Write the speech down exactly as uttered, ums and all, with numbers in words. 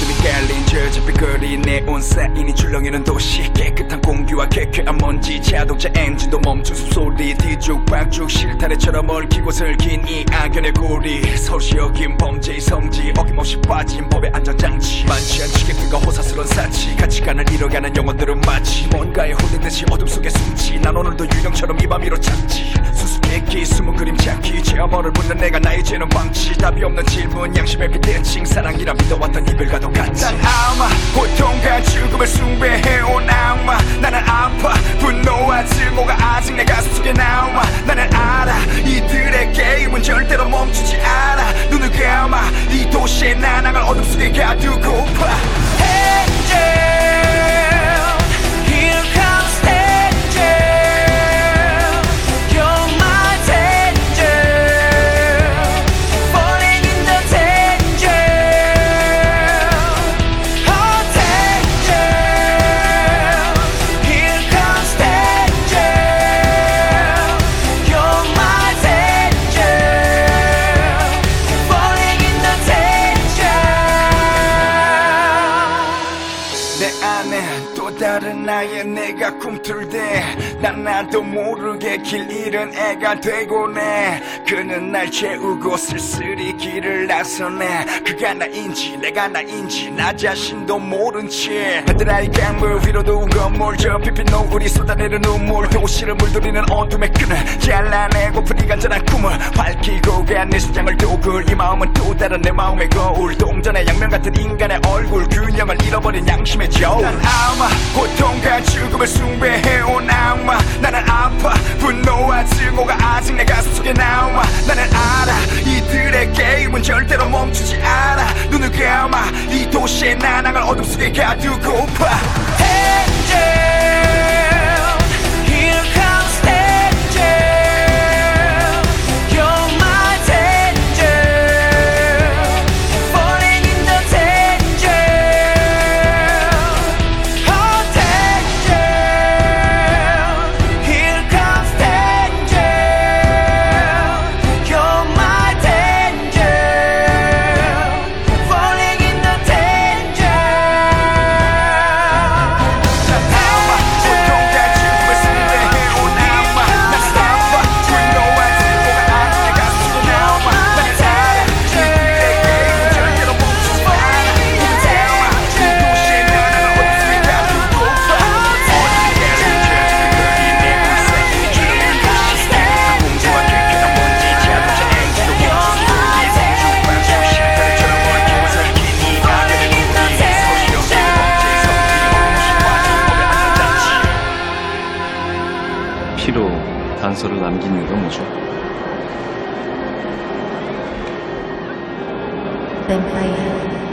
어둠이 깔린 저 잡히거리 네온 사인이 출렁이는 도시 깨끗한 공기와 쾌쾌한 먼지 자동차 엔진도 멈춘 숨소리 뒤죽박죽 실타래처럼 얽히고 설킨 이 악연의 고리 서울시 여긴 범죄의 성지 어김없이 빠진 법의 안전장치 많지 않지 객들과 호사스러운 사치 가치관을 잃어가는 영혼들은 마치 뭔가에 홀린 어둠 속에 숨지 난 오늘도 유령처럼 이 밤 위로 찾지 수수께끼 숨은 그림 찾기 제어머를 묻는 내가 나의 죄는 방치 답이 없는 질문 양심의 비대칭 사랑이라 믿어왔던 이별과도 같이 난 아마 고통과 죽음을 숭배해온 악마 나는 아파 분노와 증오가 아직 내 가슴 속에 남아 나는 알아 이들의 게임은 절대로 멈추지 않아 눈을 감아 이 도시의 난항을 어둠 속에 가두고파 Angel 또 다른 나의 내가 꿈틀대 난 나도 모르게 길 잃은 애가 되고네 그는 날 채우고 쓸쓸히 길을 나서네 그가 나인지 내가 나인지 나 자신도 모른 채 하늘아이 강물 위로 두은 건물 저 피핀 노을이 쏟아내는 눈물 도시를 물들이는 어둠의 끈을 잘라내고 불이간절한 꿈을 밝히고 간 내 심장을 도굴 이 마음은 또 다른 내 마음의 거울 동전의 양면 같은 인간의 얼굴 균형을 잃어버린 양심의 저울 난 아마 고통과 죽음을 숭배해온 악마 나는 아파 분노와 증오가 아직 내 가슴 속에 남아 나는 알아 이들의 게임은 절대로 멈추지 않아 눈을 감아 이 도시의 난항을 어둠 속에 가두고파 Angel 피로 단서를 남긴 이유가 뭐죠? 뱀파이어